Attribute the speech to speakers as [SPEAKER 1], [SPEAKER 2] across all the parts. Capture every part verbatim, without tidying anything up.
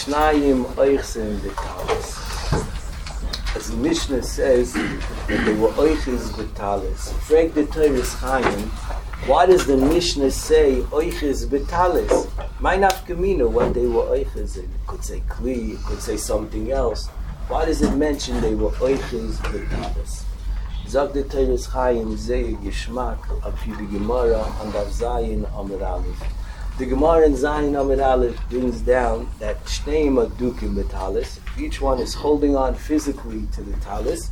[SPEAKER 1] Shnayim oichsim b'talis. As the Mishnah says that they were oiches b'talis. Frag the Torah's Chaim, why does the Mishnah say oiches b'talis? My nafkamina, what they were oiches in. It could say kli, it could say something else. Why does it mention they were oiches b'talis? Zog the Torah's Chaim, Zeh Gishmak, Api the Gemara, and Av Zayin Amud Aleph. The Gemara in Zayin Amud Aleph brings down that Shneim Adukim b'talis. Each one is holding on physically to the talis.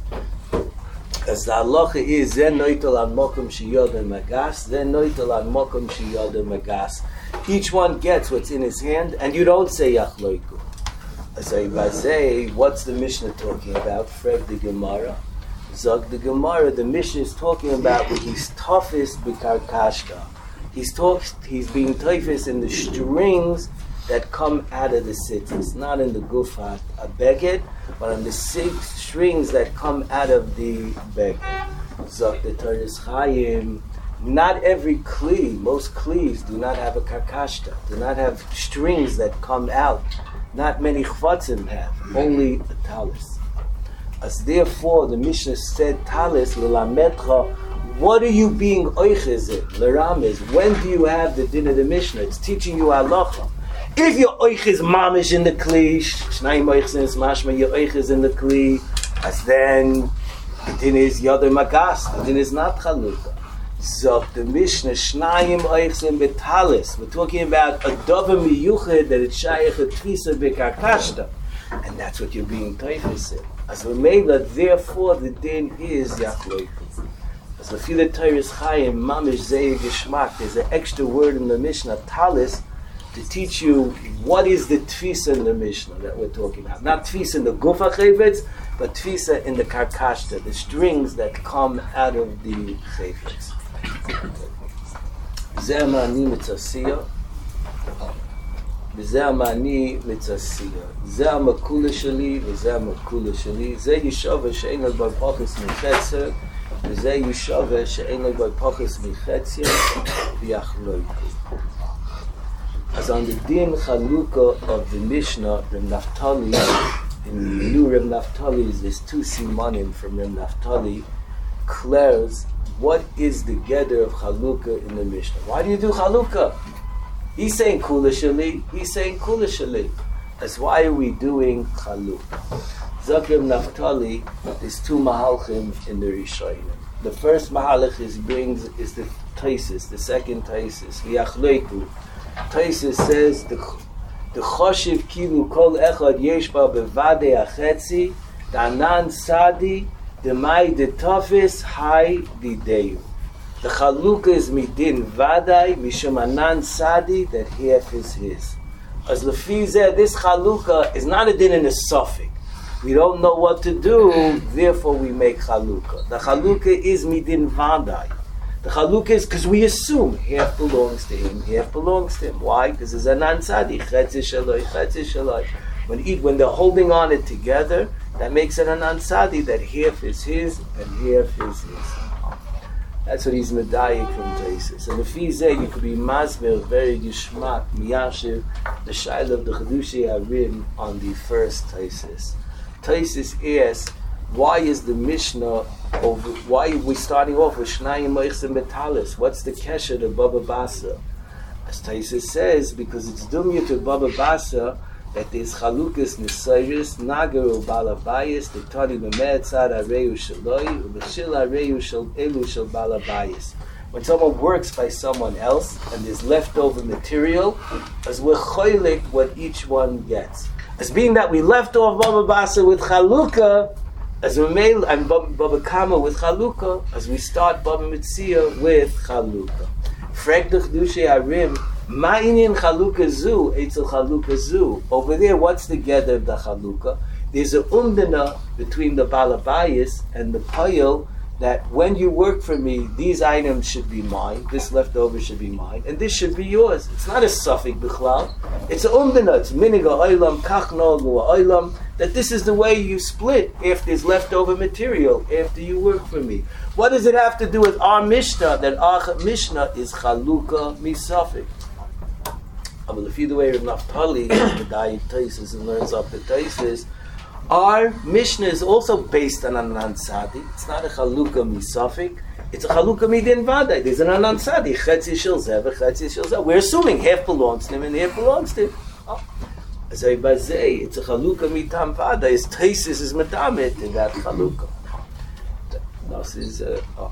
[SPEAKER 1] As the halacha is, Zen noitel an mokum sheyodem magas, Zen noitel an mokum sheyodem magas. Each one gets what's in his hand, and you don't say yachloiku. As I say, what's the Mishnah talking about? Freg the Gemara. Zog the Gemara, the Mishnah is talking about when he's toughest b'karkashka. He's talk, he's being toughest in the strings that come out of the sittis, not in the gufat a beged, but on the six strings that come out of the beged. Zok the Torah's Chaim, not every kli, most klis do not have a karkashta, do not have strings that come out. Not many chvatzim have, only a talis. As therefore the Mishnah said talis l'lametra, what are you being oiches in? L'rames, when do you have the din of the Mishnah? It's teaching you halacha. If your oich is mamish in the kli, shnayim oichs is mashma, your oich is in the kli, as then the din is yodem magas, the din is not chalukah. So the Mishnah, shnayim oichs in betalis, we're talking about a dova miyuched that it's shayach a tvisa bekarkashta, and that's what you're being toifis in. As we made that, therefore the din is yachloiku. As we feel the Torah's Chaim, mamish zei geshmak, there's an extra word in the Mishnah, talis, to teach you what is the tfisa in the Mishnah that we're talking about. Not tfisa in the gufa chayvetz, but tfisa in the karkashta, the strings that come out of the chayvetz. Zeh ma'ani mitzasiya, v'zeh ma'ani mitzasiya, zeh makula shali, v'zeh makula shali, zeh yishava she'en al bar pachis michetzer, v'zeh yishava she'en al bar pachis michetzer, v'yachloiku. As on the din chalukah of the Mishnah, Reb Naftali, in the new Reb Naftali's, there's two simanim from Reb Naftali, declares what is the gather of chalukah in the Mishnah. Why do you do chalukah? He's saying kula shali, he's saying kula shali. As why are we doing chalukah? Zok Reb Naftali, there's two mahalchim in the Rishonim. The first mahalach is brings is the taisis, the second taisis, v'yachleiku. Taisus says the the choshev kilu kol echad yesh ba bevadei achetzi danan sadi demai de tofis hai dideyu. The chalukah is midin vadai mishum anan sadi, that half is his. As lefizeh, this chalukah is not a din in a suffix. We don't know what to do, therefore we make chalukah. The chalukah is midin vadai. The chalukah is because we assume half belongs to him, half belongs to him. Why? Because it's an ansadi, chetzi shaloi, chetzi shaloi. When when they're holding on it together, that makes it an ansadi, that half is his and half is his. That's what he's medayik from Taisus. And if he's there, you could be masber, very gishmak, miyashiv, the shaila of the Chedushei Harim on the first Taisus. Taisus asks, why is the Mishnah over? Why are we starting off with Shnayim Moichsim Betalis? What's the kesher to Baba Basa? As Taisus says, because it's dumya to Baba Basa that there's chalukas nisayris nagaru balabayis the tani b'me'etzad areyu shaloi u'b'shil areyu shal elu shal balabayis. When someone works by someone else and there's leftover material, as we're choylik what each one gets. As being that we left off Baba Basa with chalukah, as we made and Baba Kama with chalukah, as we start Baba Mitzia with chalukah. Frek the Chedushei Harim, ma'inyan chalukah zu, etzel chalukah zu. Over there, what's the gather of the chalukah? There's a umdana between the balabayis and the payil, that when you work for me, these items should be mine, this leftover should be mine, and this should be yours. It's not a suffix bichlal. It's a umdana. It's miniga oilam, kach nogu oilam, that this is the way you split if there's leftover material after you work for me. What does it have to do with our Mishnah? That our Mishnah is chalukah misafik. but if you the way of Naftali, the Dayik Taisis and learns up the Taisis, our Mishnah is also based on Anan Sadi. It's not a Chalukah Misafik. It's a Chalukah Midin Vadai. There's an Anan Sadi. Chetzi Shel Zeh, Chetzi Shel Zeh. We're assuming half belongs to him and half belongs to him. Oh. So it's a Chalukah Mitam Vadai. His Taisis is Metamet in that Chalukah. This is uh, oh.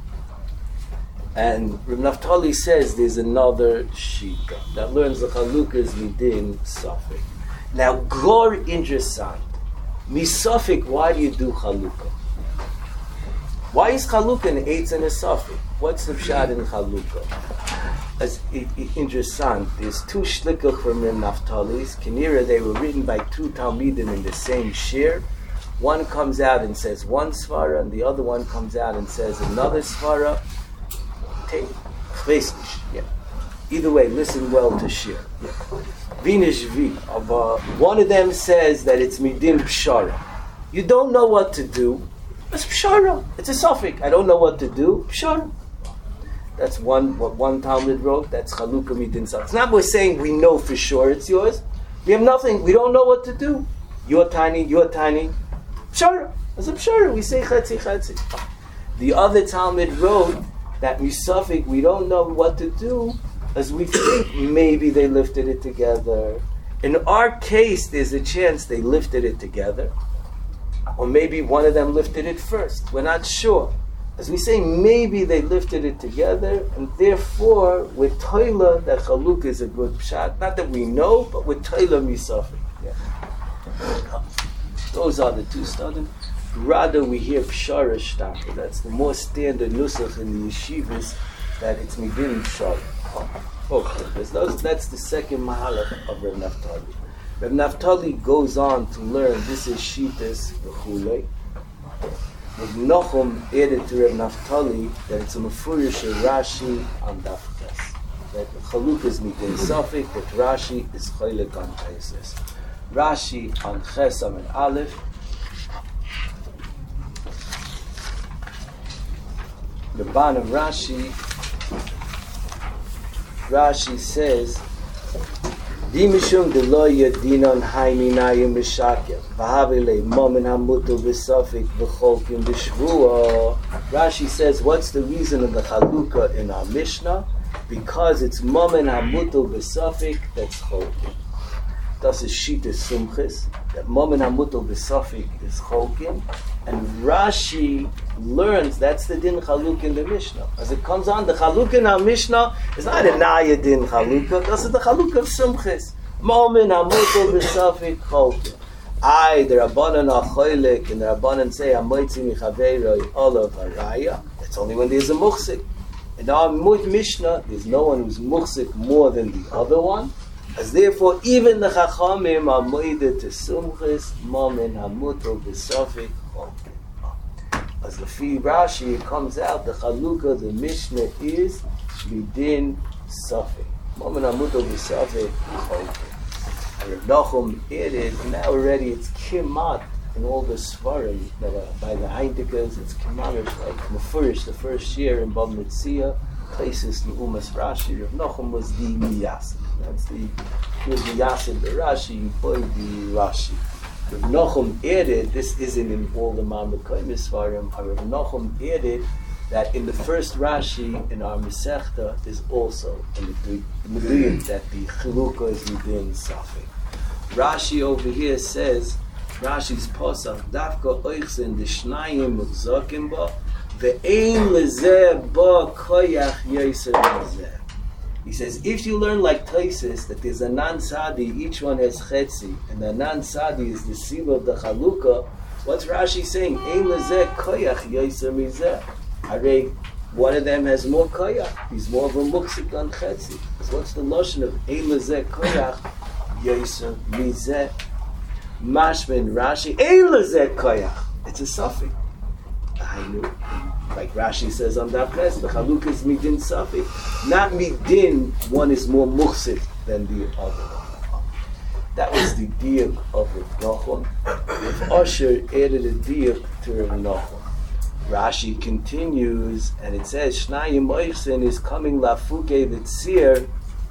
[SPEAKER 1] And Reb Naftali says there's another Shita that learns the Chalukah is Midin Safik. Now, Glor interessant. Misafik, why do you do Chalukah? Why is Chalukah an Eitz and a Safik? What's the Pshat in Chalukah? As it, it, interessant, there's two Shlikach from Reb Naftali's. Kinira, they were written by two Talmidim in the same shir. One comes out and says one Svara, and the other one comes out and says another Svara. Take, yeah. Either way, listen well to shir. Yeah. Vinish V. Of, uh, one of them says that it's midin pshara. You don't know what to do. It's pshara. It's a suffix. I don't know what to do. Pshara. That's one. What one Talmud wrote. That's chalukah midin safik. It's not we're saying we know for sure it's yours. We have nothing. We don't know what to do. You're tiny. You're tiny. Pshara. It's a pshara. We say chetzi chetzi. The other Talmud wrote that misafik. We don't know what to do. As we think maybe they lifted it together. In our case, there's a chance they lifted it together. Or maybe one of them lifted it first. We're not sure. As we say, maybe they lifted it together, and therefore, with Toila, that Chalukah is a good pshat. Not that we know, but with Toila misafik. Yeah. Those are the two studies. Rather, we hear Pshara Shtaka. That's the more standard nusach in the yeshivas, that it's midin Pshara. Okay, those, that's the second mahalach of Reb Naftali. Reb Naftali goes on to learn this is Shitas v'chulei. Reb Nochum added to Reb Naftali that it's a mefurish Rashi on Daf Ches. That Chalukah is midin safik, that Rashi is choylek on Taisis. Rashi on Ches and Aleph. The ban of Rashi. Rashi says, "Di mishum de lo yedinon hayminayim b'shakel v'havile momen hamutu b'safik v'cholkim b'shvua." Rashi says, what's the reason of the Chalukah in our Mishnah? Because it's momen hamutu b'safik that's cholkim. Das is shita sumchis. That momen hamutu b'safik is cholkim. And Rashi learns that's the din chalukah in the Mishnah. As it comes on, the chalukah in our Mishnah is not a naya din chalukah. That's the chalukah of sumchis. Momen hamuto b'safik cholkim. I, the Rabbanan are choylek, and the Rabbanan say amoitzi michaveiroi olav haraya. That's only when there's a muchsik. In our Mishnah, there's no one who's muchsik more than the other one. As therefore, even the chachamim are moide to sumchis, momen hamuto b'safik. As the Fi Rashi, it comes out the Chalukah, the Mishnah is midin safik. Momen hamuto b'safik cholkim. And Reb Nachum added, now already it's kimat in all the svarim that are by the Heintikas. It's kimat, it's like mefurish the first year in Bab Metzia, places the Umas Rashi. Reb Nachum was the Miyasid. That's the he was Miyasid the Rashi, boy the Rashi. Reb Nachum added, this isn't in all the Ma'amekayim Svarim, Reb Nachum added that in the first Rashi in our Masechta is also in the Meduyim that the Chalukah is within Safik. Rashi over here says, Rashi's Posach, Davka Oichsen, the Shnayim Mugzakim Ba, Ve'ein Lezeh Ba Koyach Yeiser Lezeh. He says, if you learn like Taisis, that there's a non-sadi, each one has chetzi, and the non-sadi is the siva of the chalukah, what's Rashi saying? Ein lezeh koyach yoyser mizeh. Arei, one of them has more koyach. He's more of a muksik on chetzi. So what's the notion of ein lezeh koyach yoyser mizeh? Mashmin Rashi, ein lezeh koyach. It's a suffix. I knew. Like Rashi says on that place, the chalukah is midin safik. Not midin, one is more muhsik than the other one. That was the diuk of Reb Nachum. If Asher added a diuk to Reb Nachum. Rashi continues, and it says, Shnayim Oichsen is coming lafuke v'tzir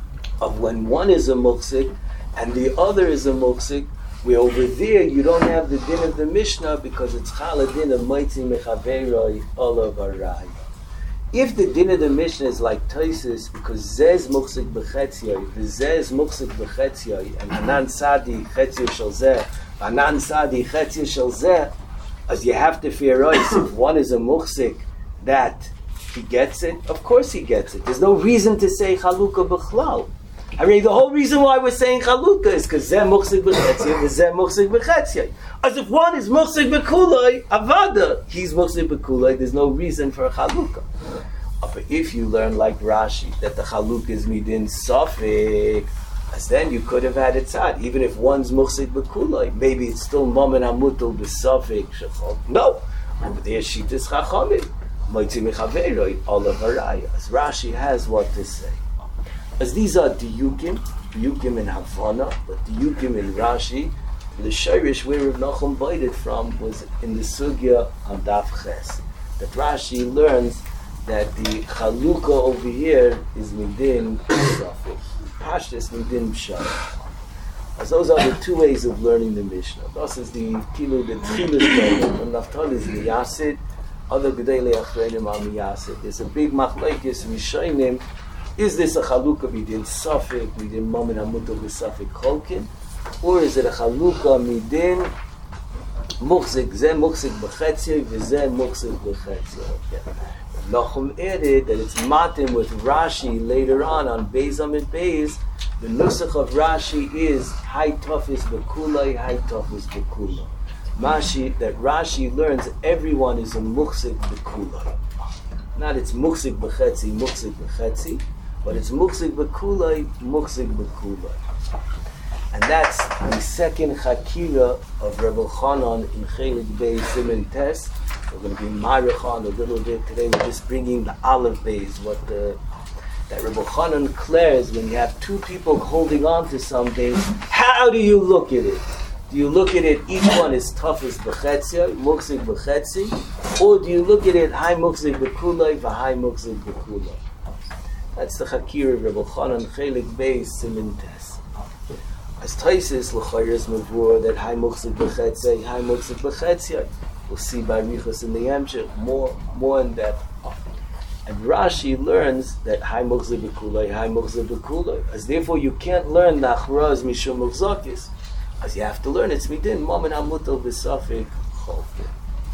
[SPEAKER 1] of when one is a muksik and the other is a muksik, where over there you don't have the din of the Mishnah because it's chala din of maitzi mechaveroi olav arai. If the din of the Mishnah is like Taisis, because zez muksik b'chetziyoi, v'zez muksik b'chetziyoi, and hanan sadi chetziyoi shel zeh, hanan sadi chetziyoi shel zeh, as you have to fear us, if one is a muksik, that he gets it, of course he gets it. There's no reason to say chalukah b'chlal. I mean, the whole reason why we're saying chalukah is because zeh muksik b'chetziyoi, and zeh muksik b'chetziyoi. As if one is muksik b'kuloi, avada, he's muksik b'kuloi, there's no reason for a chalukah. But if you learn like Rashi, that the chalukah is midin safek, as then you could have had it tzad. Even if one's muksik b'kuloi, maybe it's still momen hamutul b'safek shechol. No, over there shitas chachamim, moitzi mechaveroi olav araya. As Rashi has what to say. As these are diyukim, diyukim in Havana, but diyukim in Rashi, the shirish where Rav Nachum baited from was in the sugya on Daf Ches. That Rashi learns that the chalukah over here is midin safek, pashtus midin pshat. As those are the two ways of learning the Mishnah. This is the kilu the tchilas from Naftali is miyasid, other gedolei achreinim are miyasid. There's a big machlokes rishonim. Is this a chalukah midin safek, midin momen hamutal b'safek cholkin, or is it a chalukah midin muksik, zeh muksik b'chetziyoi, v'zeh muksik b'chetziyoi? Nachum added that it's matim with Rashi later on on Beis Amid Beis. The nusach of Rashi is Hai Tofis B'Kulai, Hai Tofis B'Kulai. Mashi that Rashi learns everyone is a muksik B'Kulai. Not it's muksik B'Chetzi, muksik B'Chetzi, but it's muksik B'Kulai, muksik B'Kulai. And that's the second Chakira of Rebbe Chanan in Chelik Beis Simen Tes. We're going to be Marich on a little bit today. We're just bringing the olive base, what the that Rebbe Chanan declares when you have two people holding on to something. How do you look at it? Do you look at it? Each one is tough as b'chetzia, muksik b'chetzi, or do you look at it high muksik b'kulay, v'high muksik b'kulay? That's the Chakir of Rebbe Chanan Chelik Beis Simen Tes. As Taisis l'chayres mavur that high muksik b'chetzia, high muksik b'chetzia. We'll see by Richos in the Yemshech more, more in depth. And Rashi learns that Hai Muksik B'Kulai, Hai Muksik B'Kulai. As therefore you can't learn Nachraz Mishum Mukzakis. As you have to learn it's Midin, Momen HaMutal B'Safik Cholkin.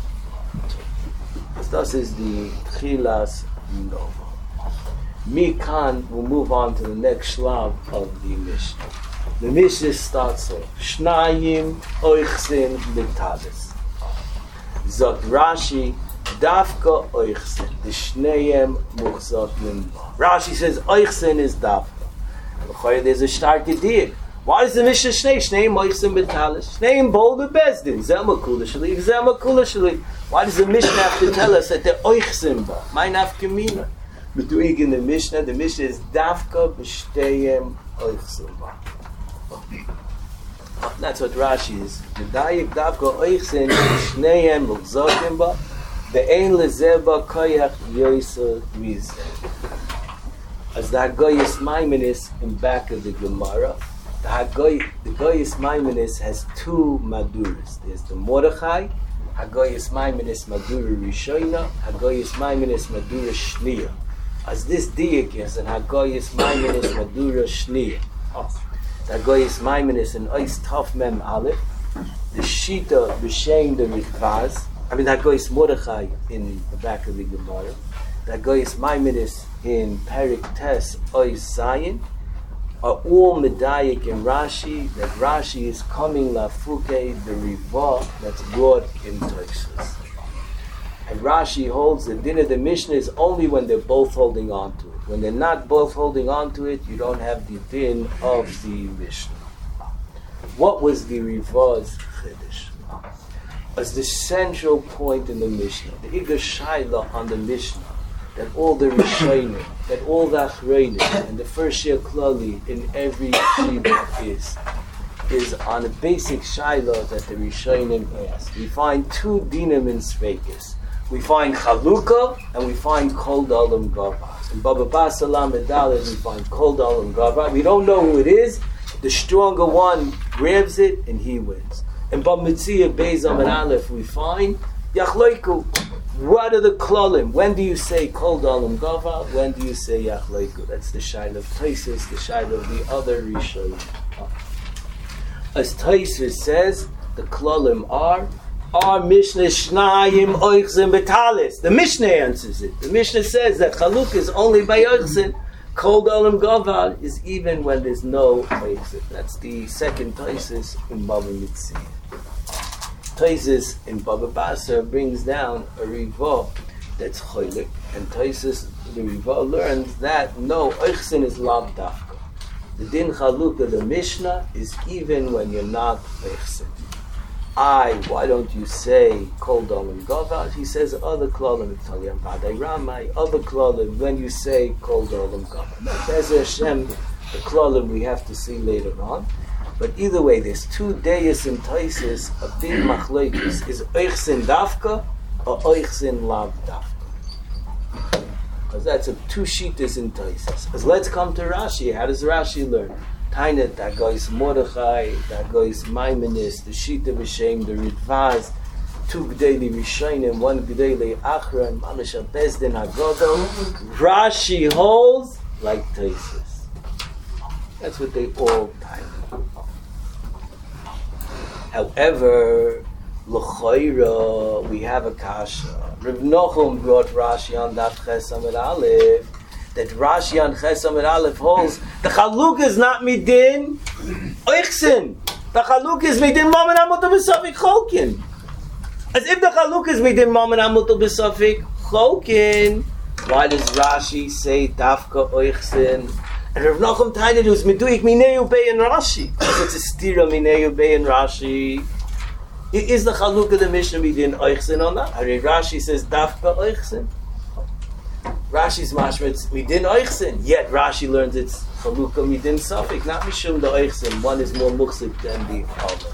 [SPEAKER 1] As thus is the Tchilas Nova. Mikan will move on to the next shlav of the Mishnah. The Mishnah starts off, Shnayim Oichsin B'Tadis. Zot Rashi, Dafka Oichsen. The Shneyem Muchzakim. Rashi says Oichsen is Dafka. There's a stark idea. Why does the Mishnah Shnei? Shneyem Oichsen B'Talis. Shneyem Bol Bezdin. Zemakula Shali. Zemakula Shali. Why does the Mishnah have to tell us that they're Oichsen Ba? My Nafkamina. But doing in the Mishnah, the Mishnah is Dafka B'Shteyem Oichsen Ba. That's what Rashi is. The Dayik Davka Oichsen Shneyem Muchzakim Ba Ve'ein Lezeba Koyach Yoysa Mizeh. As the Hagoyis Maimonides in back of the Gemara, the Hagoy, the Hagoyis Maimonides has two Maduras. There's the Mordechai, Hagoyis Maimonides Madura Rishona, Hagoyis Maimonides Madura Shniya. As this Diyik is an Hagoyis Maimonides Madura Shniya. The Hagoyis Maimonides in Ois Tov Mem Aleph, the Shita B'Shem the Rikvaz, I mean the Hagoyis Mordechai in the back of the Gemara, the Hagoyis Maimonides in Perik Tes Ois Zayin, are all medayik in Rashi, that Rashi is coming lafuke the riva that's brought in Tosfos. And Rashi holds the din of the Mishnah is only when they're both holding on to it. When they're not both holding on to it, you don't have the din of the Mishnah. What was the Riva's Chiddush? As the central point in the Mishnah, the Iga Shaila on the Mishnah, that all the Rishonim, that all the Achreinim, and the first Shir Klali in every Shibah is, is on a basic Shaila that the Rishonim ask. We find two dinim in Sveikis. we find Chalukah, and we find Kol Dalam Gava. In Baba Basra Medalid, we find Kol Dalam Gava. We don't know who it is. The stronger one grabs it, and he wins. In Baba Mitzvah Beis and Aleph, we find Yachloiku. What are the klolim? When do you say Kol Dalam Gava? When do you say Yachloiku? That's the Shaila of Taisus, the Shaila of the other Rishonim. As Taisus says, the klolim are Our Mishnah Shnayim Oichzin Betalis. The Mishnah answers it. The Mishnah says that Chaluk is only by Oichzin. Kol Dalam Gava is even when there's no Oichzin. That's the second Taisus in Baba Mitzvah. Taisus in Baba Basra brings down a Riva that's Cholik. And Taisus, the Riva, learns that no, Oichzin is Lav Dafka. The Din Chaluk of the Mishnah is even when you're not Oichzin. I, why don't you say Kol Dalam Gava? He says other klolim, Italian Vadai Ramai, other klolim, when you say Kol Dalam Gava. That's Hashem, the klolim we have to see later on. But either way, there's two dayas in Taisus of big machlokes. Is Oichzin Dafka or Oichzin Lav Dafka? Because that's a two shittas in Taisus. As let's come to Rashi. How does Rashi learn? Tainet, that goes Mordechai, that goes Maimonides, the Shita B'Shem, the Ritvaz, two G'dei Rishonim, one G'dei Achra, Mamash Bezdin Hagodol. Rashi holds like Taisus. That's what they all time. However, L'choira, we have a kasha. Reb Nochum brought Rashi on Daf Ches Amud Aleph, that Rashi on Ches Amud Aleph holds the Chaluk is not midin Oichzin. The Chaluk is midin Mamen Amutal B'Safik Cholkin. As if the Chaluk is midin Mamen Amutal B'Safik Cholkin. Why does Rashi say Dafka Oichzin? And Rav Nachum Tainid was Meduik Mineu Bei and Rashi. It's a stira Mineu Bei and Rashi. Is the Chaluk of the Mishnah midin Oichzin or not? Rashi says Dafka Oichzin. Rashi's mashmitz midin Oichzin. Yet Rashi learns it's Chalukah midin Safik, not mishum the Oichzin. One is more muksik than the other.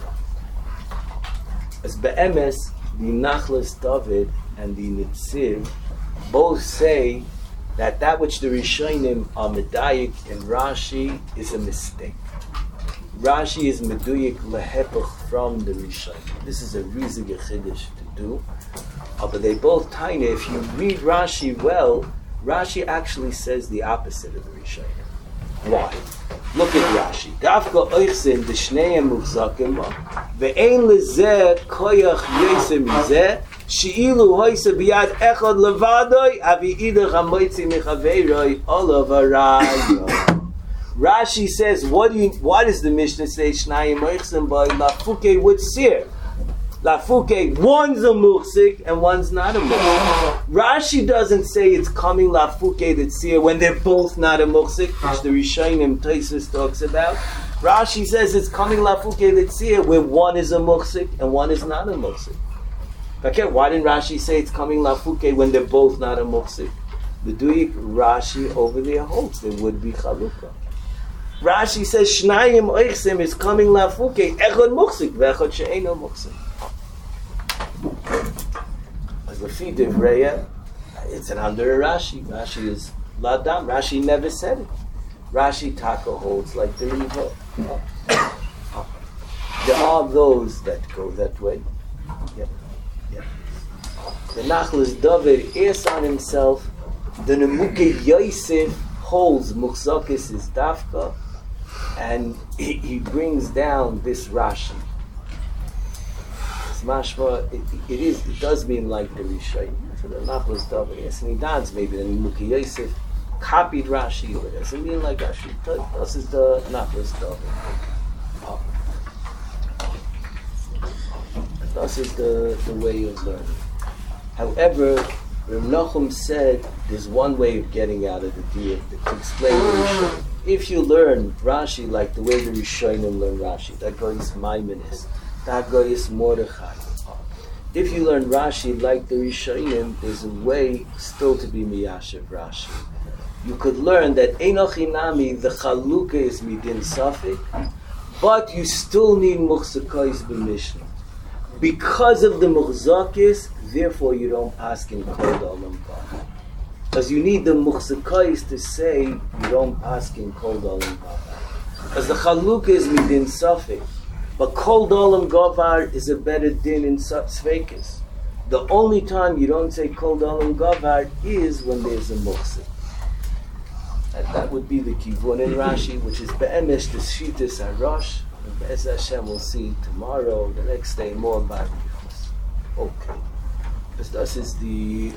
[SPEAKER 1] As be'emes, the Nachlas David and the Nitziv both say that that which the Rishonim are medayik in Rashi is a mistake. Rashi is meduyik lehepach from the Rishonim. This is a riesige chiddush to do. Uh, but they both tiny. If you read Rashi well, Rashi actually says the opposite of the Rishonim. Why? Look at Rashi. Dafka oichzin d'shneim muchzakim ve'ein lezeh koyach yosem mizeh she'ilu hoyse biyad echad levadoi avi idach hamoitzi mechaveiroi olav harayo. Rashi says, what do you? Why does the Mishnah say shnayim oichzin by lafuke with sir? Lafuke, one's a muhsik and one's not a muhsik. Rashi doesn't say it's coming lafuke tzir when they're both not a muhsik, which the Rishonim Taisus talks about. Rashi says it's coming lafuke tzir where one is a muhsik and one is not a muhsik. Okay, why didn't Rashi say it's coming lafuke when they're both not a muhsik? The Duyik Rashi over there holds there would be chalukah. Rashi says shnayim oichsim is coming lafuke echad muhsik ve'echad she'eino muhsik. As the feet of Reya, it's an under Rashi. Rashi is ladam. Rashi never said it. Rashi Taka holds like the Riva. There are those that go that way. Yeah. Yeah. The Nachlas David is on himself. The Nemuke Yosef holds Muchzakis is Dafka, and he, he brings down this Rashi. Mashma, it, it is, it does mean like the Rishonim. For the Nachlas David, yes, and he does maybe the Nemuke Yosef copied Rashi, but it doesn't mean like Rashi. This is the Nachlas David. Oh. This is the, the way of learning. However, Reb Nachum said there's one way of getting out of the deal to explain the Rishonim. If you learn Rashi like the way the Rishonim learn Rashi, that goes Maimonides. That guy is Mordechai. If you learn Rashi like the Rishonim, there's a way still to be Miyashiv Rashi. You could learn that Einochinami, the Chalukah is Midin Safik, but you still need Muchzakais b'Mishnah. Because of the muhzakis, therefore you don't pass in kol dalam gava. Because you need the muhzakais to say you don't pass in kol dalam gava. Because the chalukah is midin safik. But kol dalam gavar is a better din in svekis. The only time you don't say kol dalam gavar is when there's a muhzik. And that would be the kivun in Rashi, which is be'emesh the shitas harosh. And Be'ez Hashem we'll see tomorrow, the next day, more about it. Okay. Because this is the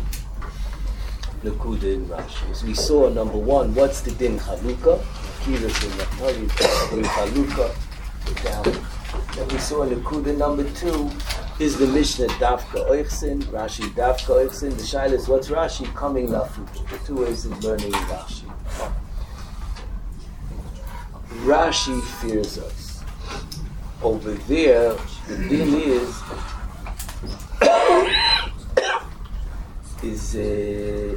[SPEAKER 1] Nakuda in Rashi. So we saw number one, what's the din chalukah? Kiras in Naftali, in chalukah. Down. Then we saw Nakuda number two is the Mishnah Dafka Oichsin, Rashi Dafka Oichsin. The shaila is what's Rashi coming Lafuta? The two ways of learning Rashi. Rashi fears us. Over there, the din is is uh,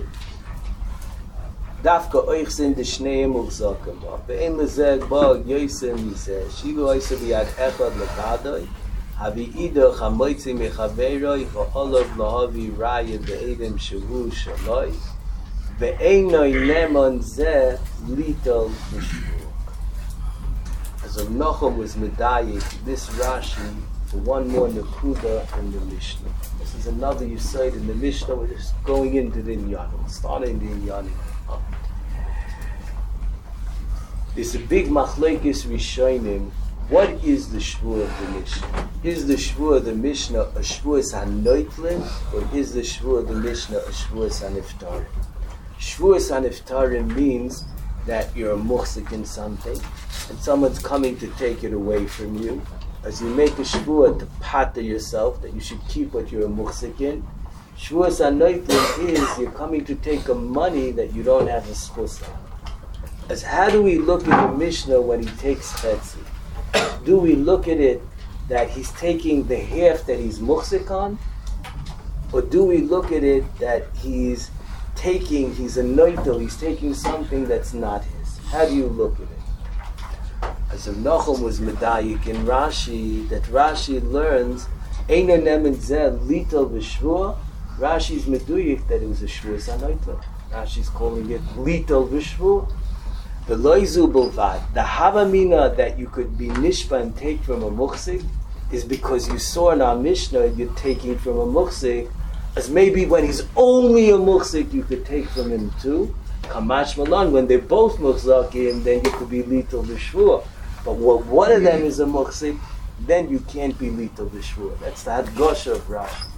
[SPEAKER 1] Dafka Oichsin the Shneim U'Zakim Ba. Be'en Lezeg Ba Yoisem Yiseh. Shilu Oisem Yad Echad Lekadoi. Havi Ida Chamoitzi Mechaveroi V'Olav Lahavi Raya Be'edem Shavu Shaloi. Be'enoi Neman Zeh Lital Mishvur. As Rav Nachum was medayik, this Rashi for one more Nakuda in the Mishnah. This is another Yesod in the Mishnah. We're just going into the Inyanim, starting the Inyanim. There's a big machlekes rishonim. What is the shvur of the Mishnah? Is the shvur of the Mishnah a shvuas hanoitlin, or is the shvur of the Mishnah a shvuas haniftarim? Shvuas haniftarim means that you're a muhsik in something, and someone's coming to take it away from you. As you make a shvur to pater yourself that you should keep what you're a muhsik in, shvuas hanoitlin is you're coming to take a money that you don't have a schus on. As how do we look at the Mishnah when he takes chetzi? Do we look at it that he's taking the half that he's muhsik on? Or do we look at it that he's taking, he's a noitel, he's taking something that's not his? How do you look at it? As Rav Nachum was medayik in Rashi, that Rashi learns, Eina nemen zeh litel v'shvua, Rashi's meduyik that it was a shvuas hanoitel. Rashi's calling it litel v'shvua. The loizu bulvad, the havamina that you could be nishba and take from a muhsik is because you saw in our Mishnah you're taking from a muhsik, as maybe when he's only a muhsik you could take from him too. Kamash malan, when they're both muhsakim, then you could be lital v'shvua. But when one of them is a muhsik, then you can't be lital v'shvua. That's the hadgosha of Rashi.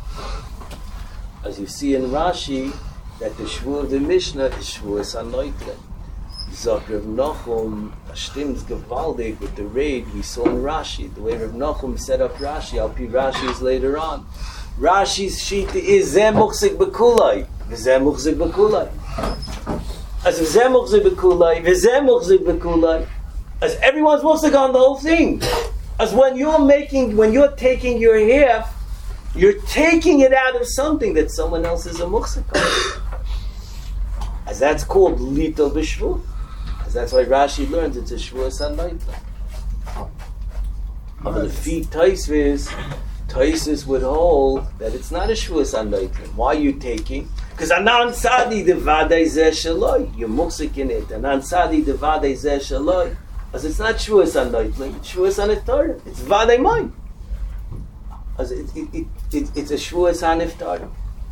[SPEAKER 1] As you see in Rashi, that the shvua of the Mishnah is shvuas hanoitlin. Zok Rav Nachum, Ashtim's gewaldig with the raid we saw in Rashi. The way Rav Nachum set up Rashi, I'll be Rashi's later on. Rashi's shita is Zeh muchzik b'kulai, v'zeh muchzik b'kulai. As v'zeh muchzik b'kulai, v'zeh muchzik b'kulai. As everyone's muchzik on the whole thing. As when you're making, when you're taking your half, you're taking it out of something that someone else is a muchzik on. As that's called lital b'shvu. That's why Rashi learns it's a shvuas hanoitlin. But the feet Taisvis, Taisis would hold that it's not a shvuas hanoitlin. Why are you taking? Because anan sadi de vadei zeh shaloi. You're muksik in it. Anan sadi de vadei zeh shaloi. As it's not shvuas hanoitlin, it's shvuas haniftarim. It's vadei mine. As it, it, it, it, it's a shvuas haniftarim.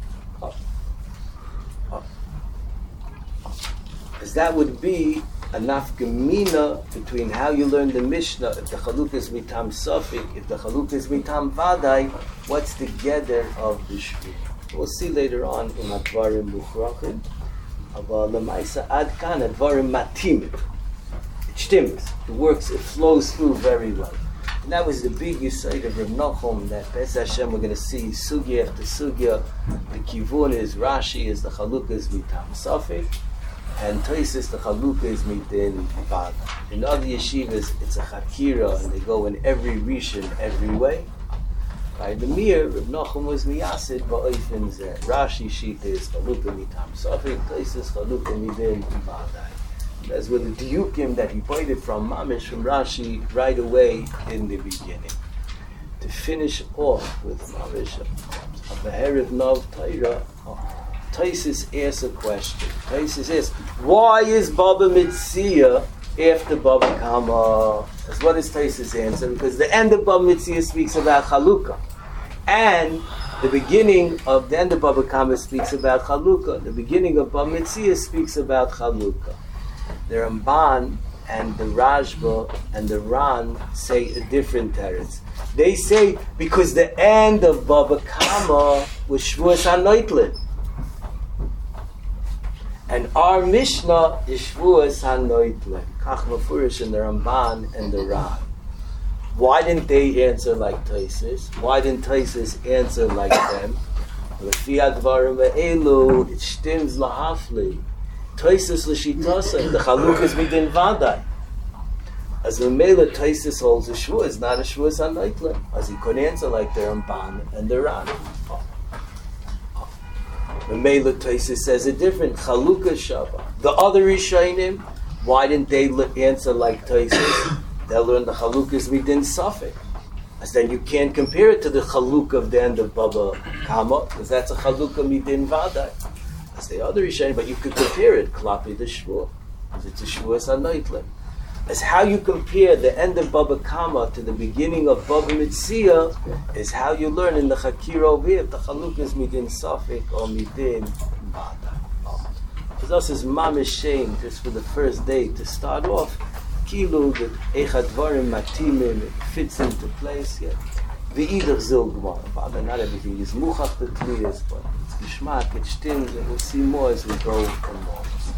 [SPEAKER 1] As that would be a nafkamina between how you learn the Mishnah. If the chaluk is mitam safik, if the chaluk is mitam vadai, what's the gather of the shvu? We'll see later on in advarim muchrachim. Aval lemaisa ad kan advarim matimit. It stimmt. It works. It flows through very well. And that was the big yesod of Rav Nachum. That Be'ez Hashem we're going to see sugya after sugya. The kivun is Rashi is the chaluk is mitam safik. And Toises, the Chalukah is mitin vada. In other yeshivas, it's a chakira, and they go in every rishon, every way. By the mir, Rav Nachum was miyasid ba'oifin zeh. Rashi shita is Chalukah mitam safik, Toises Chalukah mitin vada. That's where the diukim that he pointed from Mamish, from Rashi, right away in the beginning. To finish off with Marish a Beheriv Nov Torah, Taisus asks a question. Taisus asks, why is Baba Metzia after Baba Kama? That's what is Taisus' answer, because the end of Baba Metzia speaks about Chalukah. And the beginning of the end of Baba Kama speaks about Chalukah. The beginning of Baba Metzia speaks about Chalukah. The Ramban and the Rashba and the Ran say a different teretz. They say because the end of Baba Kama was Shavuos HaNoitlen. And our Mishnah is Shavuos HaNoitlen. Kach Mefurish in the Ramban and the Ran. Why didn't they answer like Taisus? Why didn't Taisus answer like them? Lefi advarim ve'elu, it stims lahafli. Taisus l'shitasa, the chaluk is midin vadai. As the Mela Taisus holds a shvuah, it's not a Shavuos HaNoitlen. As he could answer like the Ramban and the Ran. The Mela Taisus says it different. Chalukah Shabbat. The other Rishonim, why didn't they answer like Taisus? They learned the Chalukah is midin safek. As then you can't compare it to the Chalukah of the end of Baba Kama, because that's a Chalukah midin vadai. As the other Rishonim, but you could compare it klapi the shvuah, because it's a Shavuos HaNoitlen. As how you compare the end of Baba Kama to the beginning of Baba Metzia is how you learn in the Chakira over here if the Chalukah is midin safek or midin vadai. Because us is mamish shame just for the first day to start off. Kilu that echadvarim matimim, it fits into place yet. The either zilgmar, but not everything is muchach the tliyas, but it's geschmack, it stims, and we'll see more as we go from more.